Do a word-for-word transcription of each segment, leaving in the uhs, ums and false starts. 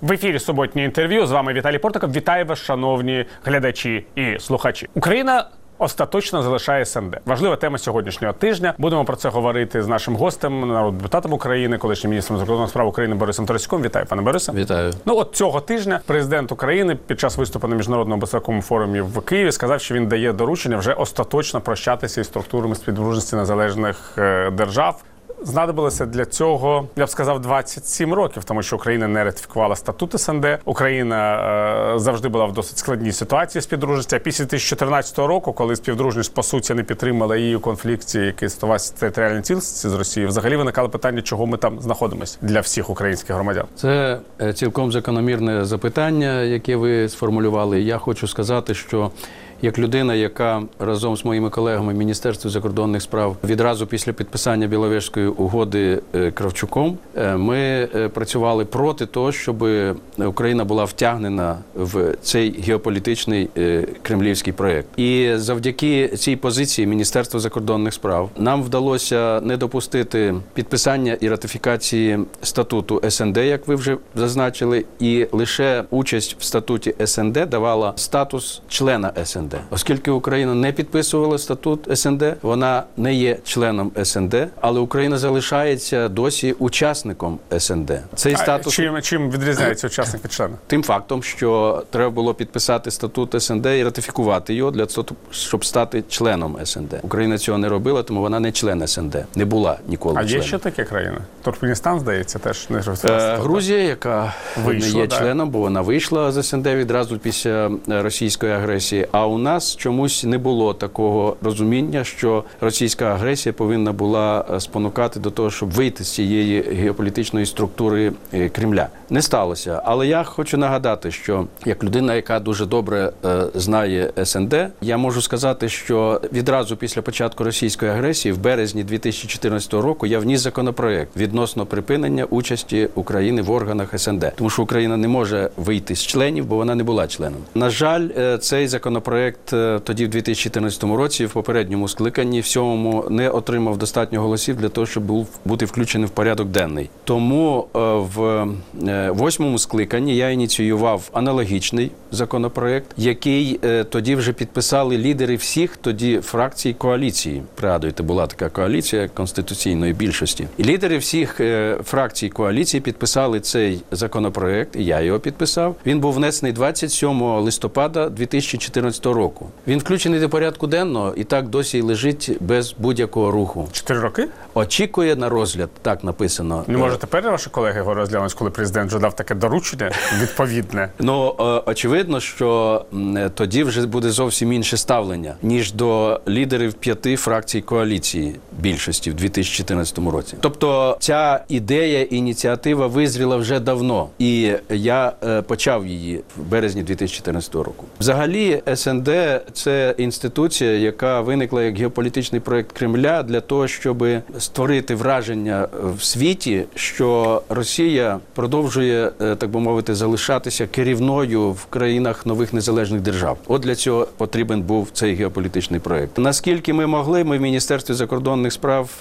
В ефірі суботнє інтерв'ю. З вами Віталій Портников. Вітаю вас, шановні глядачі і слухачі. Україна остаточно залишає ес ен де. Важлива тема сьогоднішнього тижня. Будемо про це говорити з нашим гостем, народним депутатом України, колишнім міністром закордонних справ України Борисом Тарасюком. Вітаю, пане Борисе. Вітаю. Ну от цього тижня президент України під час виступу на Міжнародному безпековому форумі в Києві сказав, що він дає доручення вже остаточно прощатися із структурами співдружності незалежних е, держав. Знадобилося для цього, я б сказав, двадцять сім років, тому що Україна не ратифікувала статут ес ен де. Україна е, завжди була в досить складній ситуації співдружності. А після дві тисячі чотирнадцятого року, коли співдружність, по суті, не підтримала її у конфлікті, який ставався територіальній цілісності з Росією, взагалі виникало питання, чого ми там знаходимося для всіх українських громадян. Це цілком закономірне запитання, яке ви сформулювали. Я хочу сказати, що як людина, яка разом з моїми колегами в Міністерстві закордонних справ відразу після підписання Біловежської угоди Кравчуком, ми працювали проти того, щоб Україна була втягнена в цей геополітичний кремлівський проєкт. І завдяки цій позиції Міністерства закордонних справ нам вдалося не допустити підписання і ратифікації статуту ес ен де, як ви вже зазначили, і лише участь в статуті ес ен де давала статус члена ес ен де. Оскільки Україна не підписувала статут ес ен де, вона не є членом ес ен де, але Україна залишається досі учасником ес ен де. Цей а статус... Чим, чим відрізняється учасник від члена? Тим фактом, що треба було підписати статут ес ен де і ратифікувати його для того, щоб стати членом ес ен де. Україна цього не робила, тому вона не член ес ен де. Не була ніколи членом. А є членом. ще такі країни? Туркменістан, здається, теж не ратифікувала статут. Грузія, яка вийшла, не є да. членом, бо вона вийшла з ес ен де відразу після російської агресії. А у нас чомусь не було такого розуміння, що російська агресія повинна була спонукати до того, щоб вийти з цієї геополітичної структури Кремля. Не сталося. Але я хочу нагадати, що як людина, яка дуже добре е, знає ес ен де, я можу сказати, що відразу після початку російської агресії в березні дві тисячі чотирнадцятого року я вніс законопроект відносно припинення участі України в органах ес ен де. Тому що Україна не може вийти з членів, бо вона не була членом. На жаль, е, цей законопроект е, тоді в дві тисячі чотирнадцятому році в попередньому скликанні в сьомому не отримав достатньо голосів для того, щоб був бути включений в порядок денний. Тому е, в е, восьмому скликанні я ініціював аналогічний законопроект, який е, тоді вже підписали лідери всіх тоді фракцій коаліції. Пригадуєте, була така коаліція конституційної більшості. І лідери всіх е, фракцій коаліції підписали цей законопроект, і я його підписав. Він був внесений двадцять сьомого листопада дві тисячі чотирнадцятого року. Він включений до порядку денного і так досі й лежить без будь-якого руху. Чотири роки? Очікує на розгляд, так написано. Не може тепер ваші колеги його розглянуть, коли президент вже дав таке доручення відповідне? Ну, очевидно, що тоді вже буде зовсім інше ставлення, ніж до лідерів п'яти фракцій коаліції більшості в дві тисячі чотирнадцятому році. Тобто ця ідея, ініціатива визріла вже давно, і я почав її в березні дві тисячі чотирнадцятого року. Взагалі, ес ен де – це інституція, яка виникла як геополітичний проєкт Кремля для того, щоб створити враження в світі, що Росія продовжує, так би мовити, залишатися керівною в країнах нових незалежних держав. От для цього потрібен був цей геополітичний проєкт. Наскільки ми могли, ми в Міністерстві закордонних справ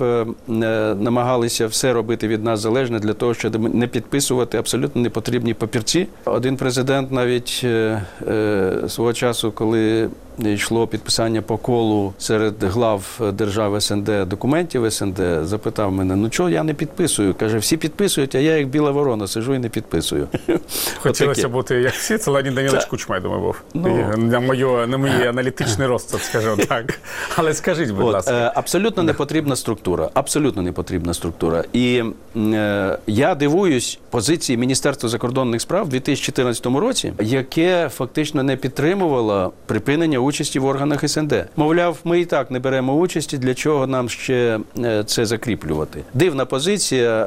намагалися все робити від нас залежне для того, щоб не підписувати абсолютно непотрібні папірці. Один президент навіть е, е, свого часу, коли йшло підписання по колу серед глав держав ес ен де, документів ес ен де, запитав мене, ну чого я не підписую? Каже, всі підписують, а я як біла ворона сижу і не підписую. Хотілося бути як всі, це Леонід Данилович Кучма, я думаю, був. Ну, на, моє, на мій аналітичний розсуд, скажімо так. Але скажіть, будь От, ласка. Абсолютно не потрібна структура. Абсолютно не потрібна структура. І е, я дивуюсь позиції Міністерства закордонних справ в дві тисячі чотирнадцятому році, яке фактично не підтримувало припинення участі в органах ес ен де. Мовляв, ми і так не беремо участі, для чого нам ще це закріплювати. Дивна позиція,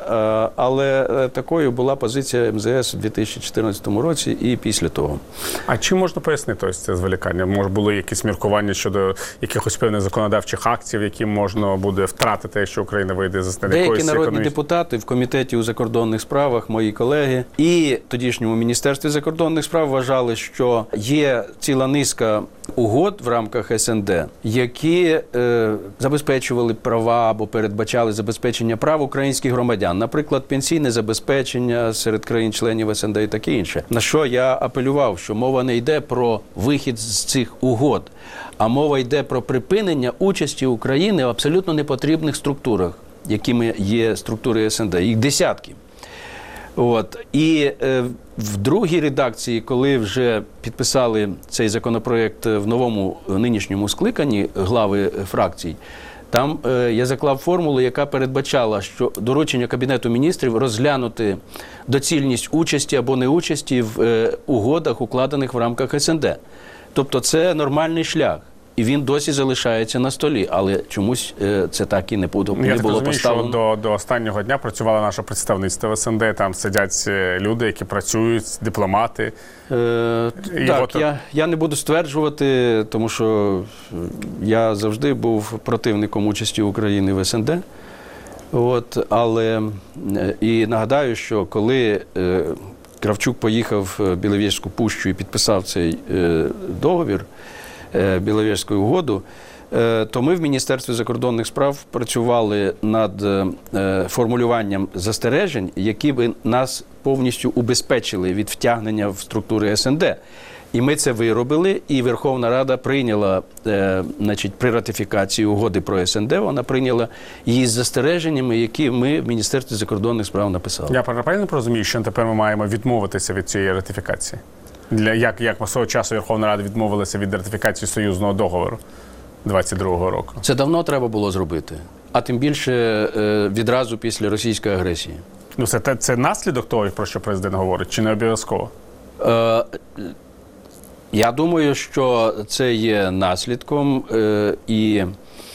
але такою була позиція ем зе ес у дві тисячі чотирнадцятому році і після того. А чим можна пояснити ось це зволікання? Може, були якісь міркування щодо якихось певних законодавчих актів, які можна буде втратити, якщо Україна вийде з ес ен де? Деякі народні економічні... депутати в Комітеті у закордонних справах, мої колеги, і тодішньому Міністерстві закордонних справ вважали, що є ціла низка угод в рамках ес ен де, які е, забезпечували права або передбачали забезпечення прав українських громадян, наприклад, пенсійне забезпечення серед країн-членів ес ен де і таке інше. На що я апелював, що мова не йде про вихід з цих угод, а мова йде про припинення участі України в абсолютно непотрібних структурах, якими є структури ес ен де. Їх десятки. От. І е, в другій редакції, коли вже підписали цей законопроект в новому нинішньому скликанні глави фракцій, там е, я заклав формулу, яка передбачала, що доручення Кабінету міністрів розглянути доцільність участі або неучасті в е, угодах, укладених в рамках ес ен де. Тобто це нормальний шлях. І він досі залишається на столі, але чомусь е, це так і не було, не Я було так розумію, поставлено. що до, до останнього дня працювало наше представництво в ес ен де, там сидять люди, які працюють, дипломати. Е, І так, от... я, я не буду стверджувати, тому що я завжди був противником участі України в ес ен де. От, але і нагадаю, що коли е, Кравчук поїхав в Біловежську пущу і підписав цей е, договір, Біловежську угоду, то ми в Міністерстві закордонних справ працювали над формулюванням застережень, які б нас повністю убезпечили від втягнення в структури ес ен де. І ми це виробили, і Верховна Рада прийняла, значить, при ратифікації угоди про ес ен де, вона прийняла її з застереженнями, які ми в Міністерстві закордонних справ написали. Я правильно розумію, що тепер ми маємо відмовитися від цієї ратифікації? Для, як, як свого часу Верховна Рада відмовилася від ратифікації союзного договору двадцять другого року? Це давно треба було зробити, а тим більше е, відразу після російської агресії. Ну, це, це наслідок того, про що президент говорить, чи не обов'язково? Е, я думаю, що це є наслідком, е, і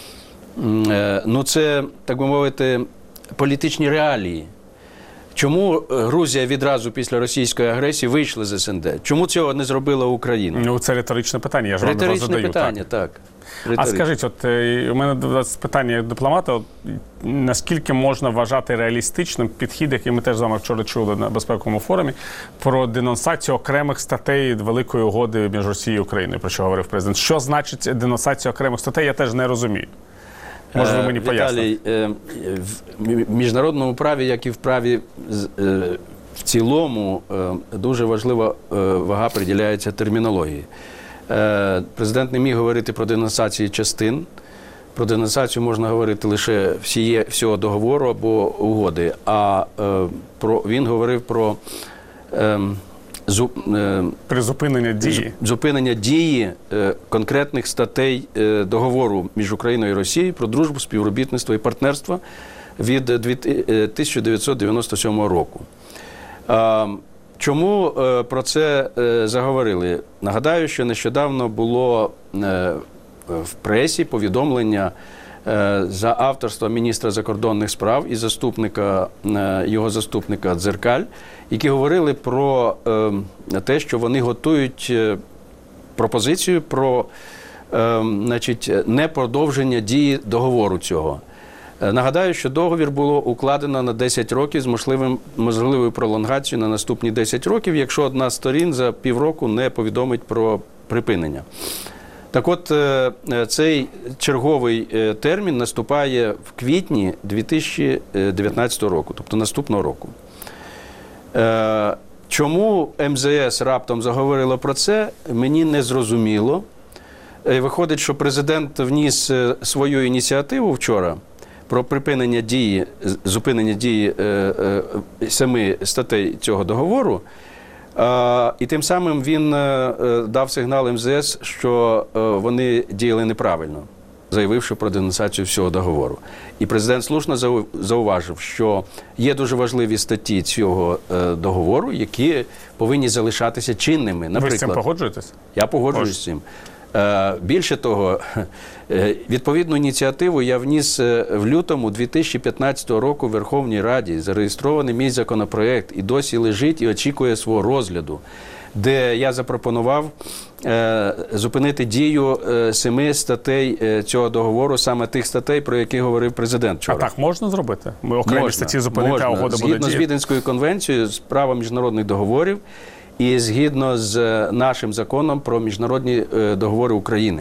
е, ну, це, так би мовити, політичні реалії. Чому Грузія відразу після російської агресії вийшла з ес ен де? Чому цього не зробила Україна? Ну, це риторичне питання, я ж вам його задаю. Питання, так. так. А скажіть, от у мене до вас питання як дипломата, от, наскільки можна вважати реалістичним підхід, який ми теж з вами вчора чули на безпековому форумі, про денонсацію окремих статей Великої угоди між Росією і Україною, про що говорив президент. Що значить денонсація окремих статей, я теж не розумію. Може, ви мені поясните? Віталій, в міжнародному праві, як і в праві в цілому, дуже важлива вага приділяється термінології. Президент не міг говорити про денонсацію частин. Про денонсацію можна говорити лише всіє, всього договору або угоди. А про, він говорив про призупинення дії. Зупинення дії конкретних статей договору між Україною і Росією про дружбу, співробітництво і партнерство від тисяча дев'ятсот дев'яносто сьомого року. Чому про це заговорили? Нагадаю, що нещодавно було в пресі повідомлення за авторства міністра закордонних справ і заступника, його заступника Дзеркаль, які говорили про те, що вони готують пропозицію про, значить, непродовження дії договору цього. Нагадаю, що договір було укладено на десять років з можливим, можливою пролонгацією на наступні десять років, якщо одна з сторін за півроку не повідомить про припинення. Так от, цей черговий термін наступає в квітні дві тисячі дев'ятнадцятого року, тобто наступного року. Чому ем зе ес раптом заговорило про це, мені не зрозуміло. Виходить, що президент вніс свою ініціативу вчора про припинення дії, зупинення дії семи статей цього договору, і тим самим він дав сигнал ем зе ес, що вони діяли неправильно, заявивши про денонсацію всього договору. І президент слушно зауважив, що є дуже важливі статті цього договору, які повинні залишатися чинними. Наприклад, ви з цим погоджуєтесь? Я погоджуюсь з цим. Більше того, відповідну ініціативу я вніс в лютому дві тисячі п'ятнадцятого року в Верховній Раді. Зареєстрований мій законопроект і досі лежить і очікує свого розгляду, де я запропонував зупинити дію семи статей цього договору, саме тих статей, про які говорив президент вчора. А так можна зробити? Ми окремі можна, статті зупинити, можна. а угода буде діяти? Згідно з Віденською конвенцією з права міжнародних договорів, і згідно з нашим законом про міжнародні договори України.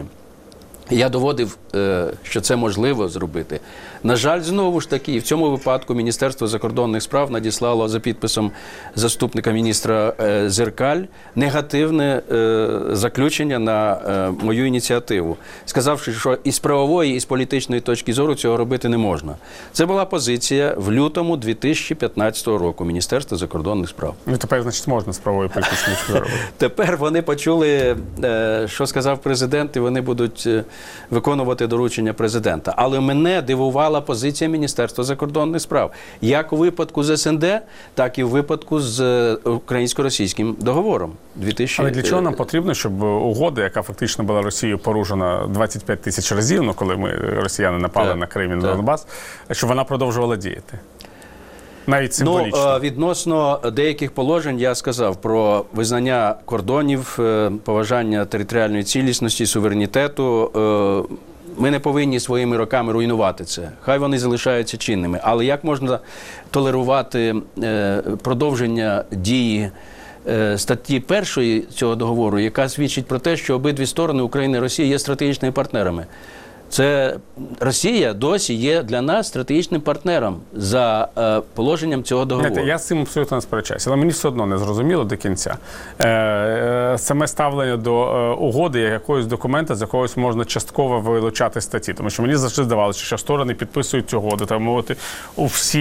Я доводив, що це можливо зробити. На жаль, знову ж таки, в цьому випадку Міністерство закордонних справ надіслало за підписом заступника міністра Зеркаль негативне заключення на мою ініціативу, сказавши, що із правової, і з політичної точки зору цього робити не можна. Це була позиція в лютому дві тисячі п'ятнадцятого року Міністерства закордонних справ. Ну, тепер, значить, можна з правової політичної точки зору. Тепер вони почули, що сказав президент, і вони будуть виконувати доручення президента. Але мене дивувала позиція Міністерства закордонних справ. Як у випадку з ес ен де, так і в випадку з українсько-російським договором. дві тисячі... Але для чого нам потрібно, щоб угода, яка фактично була Росією порушена двадцять п'ять тисяч разів, ну, коли ми, росіяни, напали так, на Крим і на Донбас, щоб вона продовжувала діяти? Навіть символічно. Ну, відносно деяких положень я сказав про визнання кордонів, поважання територіальної цілісності, суверенітету. Ми не повинні своїми роками руйнувати це. Хай вони залишаються чинними. Але як можна толерувати продовження дії статті першої цього договору, яка свідчить про те, що обидві сторони, Україна і Росія, є стратегічними партнерами? Це Росія досі є для нас стратегічним партнером за е, положенням цього договору. Знаєте, я з цим абсолютно не сперечаюся, але мені все одно не зрозуміло до кінця. Е, е, саме ставлення до е, угоди як якогось документа, з якогось можна частково вилучати статті. Тому що мені завжди здавалося, що сторони підписують угоди, так мовити, у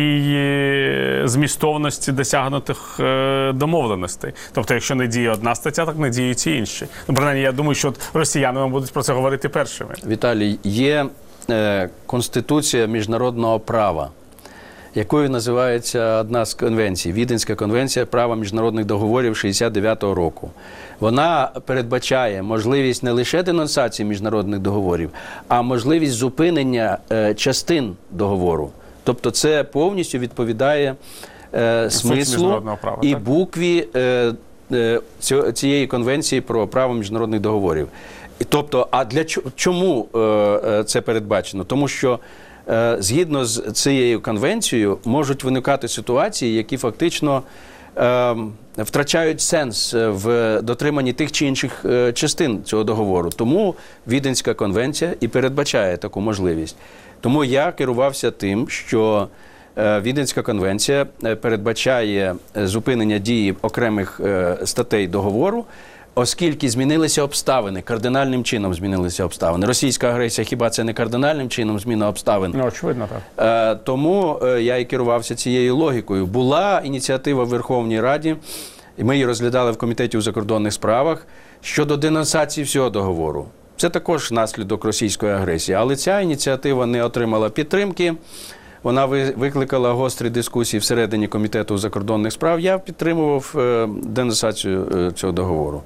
всій змістовності досягнутих е, домовленостей. Тобто, якщо не діє одна стаття, так не діють і інші. Ну, принаймні, я думаю, що росіяни будуть про це говорити першими. Віталій, є е, Конституція міжнародного права, якою називається одна з конвенцій, Віденська конвенція права міжнародних договорів шістдесят дев'ятого року. Вона передбачає можливість не лише денонсації міжнародних договорів, а можливість зупинення е, частин договору. Тобто це повністю відповідає е, смислу права, і так? букві е, е, цієї конвенції про право міжнародних договорів. Тобто, а для чому е, це передбачено? Тому що е, згідно з цією конвенцією можуть виникати ситуації, які фактично е, втрачають сенс в дотриманні тих чи інших е, частин цього договору. Тому Віденська конвенція і передбачає таку можливість. Тому я керувався тим, що е, Віденська конвенція передбачає зупинення дії окремих е, статей договору, оскільки змінилися обставини, кардинальним чином змінилися обставини. Російська агресія, хіба це не кардинальним чином зміна обставин? Ну, очевидно, так. Е, тому е, я і керувався цією логікою. Була ініціатива в Верховній Раді, і ми її розглядали в Комітеті у закордонних справах, щодо денонсації всього договору. Це також наслідок російської агресії. Але ця ініціатива не отримала підтримки. Вона викликала гострі дискусії всередині Комітету у закордонних справ. Я підтримував е, денонсацію е, цього договору.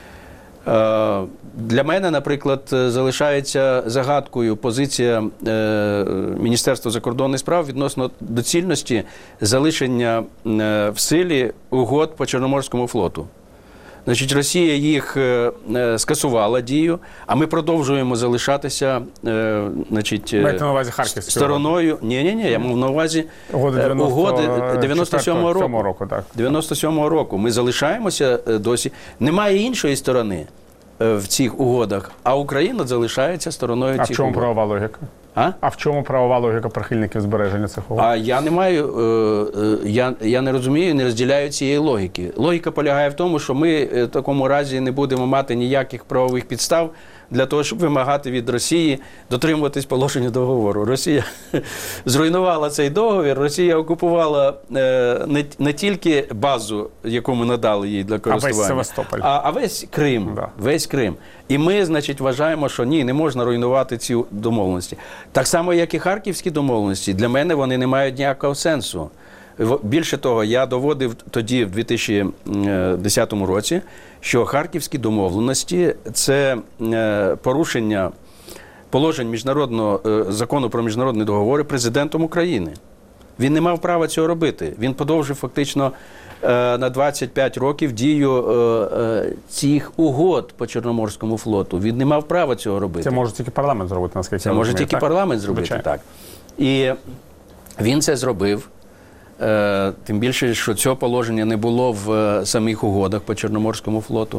Для мене, наприклад, залишається загадкою позиція Міністерства закордонних справ відносно доцільності залишення в силі угод по Чорноморському флоту. Значить, Росія їх скасувала дію, а ми продовжуємо залишатися, значить, маєте на увазі Харківську стороною. Ні, ні, ні, я мав на увазі угоди дев'яносто сьомого року. року так. дев'яносто сьомого року. Ми залишаємося досі. Немає іншої сторони в цих угодах, а Україна залишається стороною а цих угод. А в чому правова логіка? А? А в чому правова логіка прихильників збереження цих угод? А я не маю, я, я не розумію, не розділяю цієї логіки. Логіка полягає в тому, що ми в такому разі не будемо мати ніяких правових підстав для того, щоб вимагати від Росії дотримуватись положення договору. Росія зруйнувала цей договір, Росія окупувала не, не тільки базу, яку ми надали їй для користування, а весь Севастополь. А, а весь Крим, да. весь Крим. І ми, значить, вважаємо, що ні, не можна руйнувати ці домовленості. Так само, як і харківські домовленості, для мене вони не мають ніякого сенсу. Більше того, я доводив тоді, в дві тисячі десятому році, що харківські домовленості – це порушення положень міжнародного закону про міжнародні договори президентом України. Він не мав права цього робити. Він подовжив фактично на двадцять п'ять років дію цих угод по Чорноморському флоту. Він не мав права цього робити. Це може тільки парламент зробити, наскільки Це я може розумію, тільки так? парламент зробити, Звичайно. так. І він це зробив. Тим більше, що цього положення не було в самих угодах по Чорноморському флоту.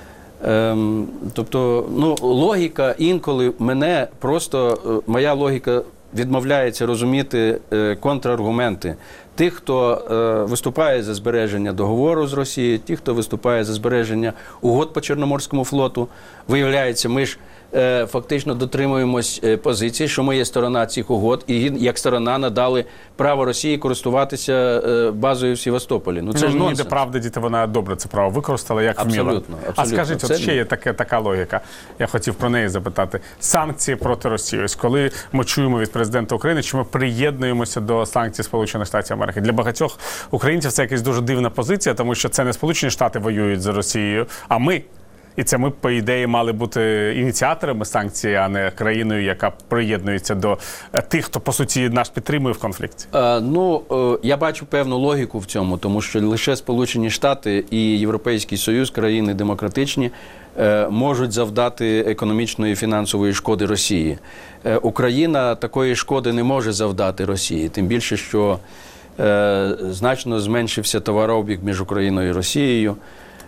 Тобто, ну, логіка інколи мене просто, моя логіка відмовляється розуміти контраргументи тих, хто виступає за збереження договору з Росією, ті, хто виступає за збереження угод по Чорноморському флоту. Виявляється, ми ж фактично дотримуємось позиції, що ми є сторона цих угод, і як сторона надали право Росії користуватися базою в Севастополі. Ну, це ну, ж нонсенс. Ніде правди діти, вона добре це право використала, як вміла. Абсолютно, абсолютно. А скажіть, це от ще є таке, така логіка, я хотів про неї запитати. Санкції проти Росії. Ось коли ми чуємо від президента України, що ми приєднуємося до санкцій Сполучених Штатів Америки. Для багатьох українців це якась дуже дивна позиція, тому що це не Сполучені Штати воюють за Росією, а ми. І це ми, по ідеї, мали бути ініціаторами санкцій, а не країною, яка приєднується до тих, хто, по суті, нас підтримує в конфлікті. Е, ну, е, я бачу певну логіку в цьому, тому що лише Сполучені Штати і Європейський Союз, країни демократичні, е, можуть завдати економічної і фінансової шкоди Росії. Е, Україна такої шкоди не може завдати Росії, тим більше, що е, значно зменшився товарообіг між Україною і Росією,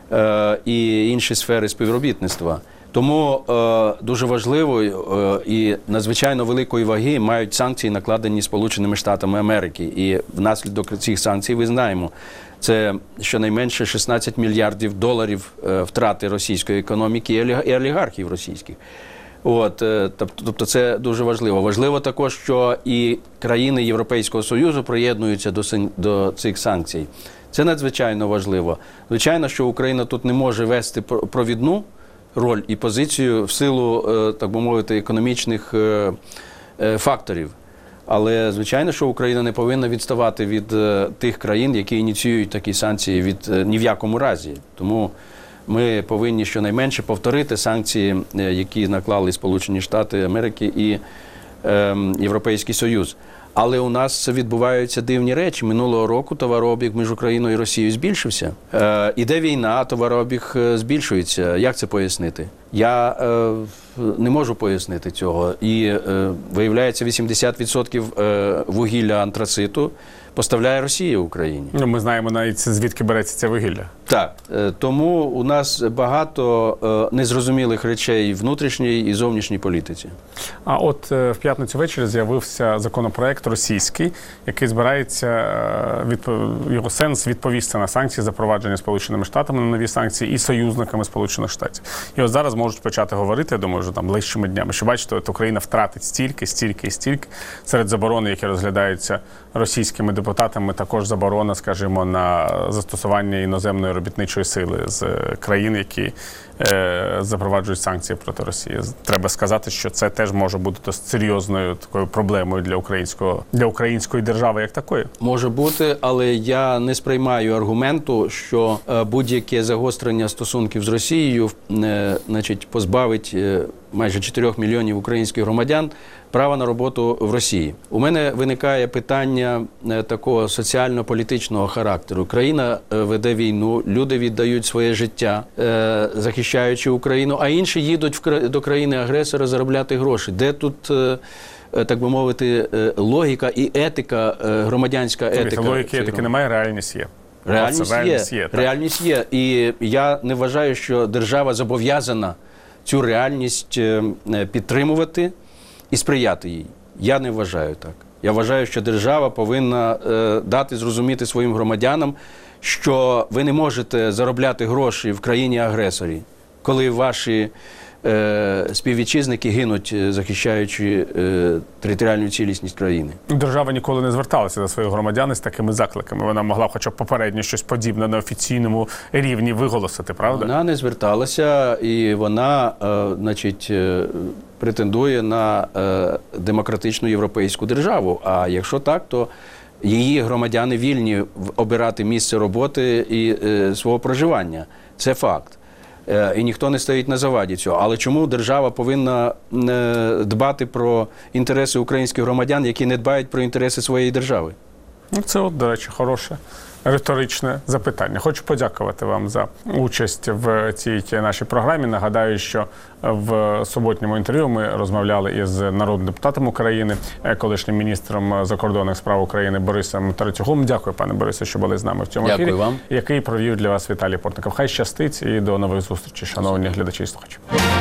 і інші сфери співробітництва. Тому е, дуже важливо е, і надзвичайно великої ваги мають санкції, накладені Сполученими Штатами Америки. І внаслідок цих санкцій, ви знаємо, це щонайменше шістнадцять мільярдів доларів е, втрати російської економіки і олігархів російських. От, е, тобто це дуже важливо. Важливо також, що і країни Європейського Союзу приєднуються до, до цих санкцій. Це надзвичайно важливо. Звичайно, що Україна тут не може вести провідну роль і позицію в силу, так би мовити, економічних факторів. Але, звичайно, що Україна не повинна відставати від тих країн, які ініціюють такі санкції від ні в якому разі. Тому ми повинні щонайменше повторити санкції, які наклали Сполучені Штати Америки і Європейський Союз. Але у нас відбуваються дивні речі. Минулого року товарообіг між Україною і Росією збільшився. Е, іде війна, а товарообіг збільшується. Як це пояснити? Я е, не можу пояснити цього. І е, виявляється, вісімдесят відсотків е, вугілля антрациту поставляє Росія Україні. Ну, ми знаємо навіть, звідки береться це вугілля. Так. Е, тому у нас багато е, незрозумілих речей в внутрішній і зовнішній політиці. А от е, в п'ятницю ввечері з'явився законопроект російський, який збирається, відп... його сенс відповісти на санкції, запровадження Сполученими Штатами на нові санкції і союзниками Сполучених Штатів. І от зараз можуть почати говорити, я думаю, вже там ближчими днями, що бачите, от Україна втратить стільки, стільки і стільки. Серед заборони, які розглядаються російськими депутатами, також заборона, скажімо, на застосування іноземної робітничої сили з країн, які е, запроваджують санкції проти Росії. Треба сказати, що це теж може бути досить серйозною такою проблемою для українського, для української держави як такої. Може бути, але я не сприймаю аргументу, що е, будь-яке загострення стосунків з Росією е, значить, позбавить е, майже чотирьох мільйонів українських громадян права на роботу в Росії. У мене виникає питання е, такого соціально-політичного характеру. Країна е, веде війну, люди віддають своє життя, е, захищаючи Україну, а інші їдуть в, до країни-агресора заробляти гроші. Де тут, е, так би мовити, е, логіка і етика, е, громадянська етика? Логіки і етики немає, реальність є. Реальність, реальність є, є реальність є. І я не вважаю, що держава зобов'язана цю реальність підтримувати і сприяти їй. Я не вважаю так. Я вважаю, що держава повинна е, дати зрозуміти своїм громадянам, що ви не можете заробляти гроші в країні-агресорі, коли ваші е, співвітчизники гинуть, захищаючи е, територіальну цілісність країни. Держава ніколи не зверталася до своїх громадян з такими закликами. Вона могла хоча б попередньо щось подібне на офіційному рівні виголосити, правда? Вона не зверталася, і вона, е, значить, е, претендує на е, демократичну європейську державу. А якщо так, то її громадяни вільні обирати місце роботи і е, свого проживання. Це факт. Е, і ніхто не стоїть на заваді цього. Але чому держава повинна е, дбати про інтереси українських громадян, які не дбають про інтереси своєї держави? Ну, це, от, до речі, хороше риторичне запитання. Хочу подякувати вам за участь в цій нашій програмі. Нагадаю, що в суботньому інтерв'ю ми розмовляли із народним депутатом України, колишнім міністром закордонних справ України Борисом Тарацюгом. Дякую, пане Борисе, що були з нами в цьому Дякую ефірі, вам. який провів для вас Віталій Портников. Хай щастить і до нових зустрічей, шановні глядачі і слухачі.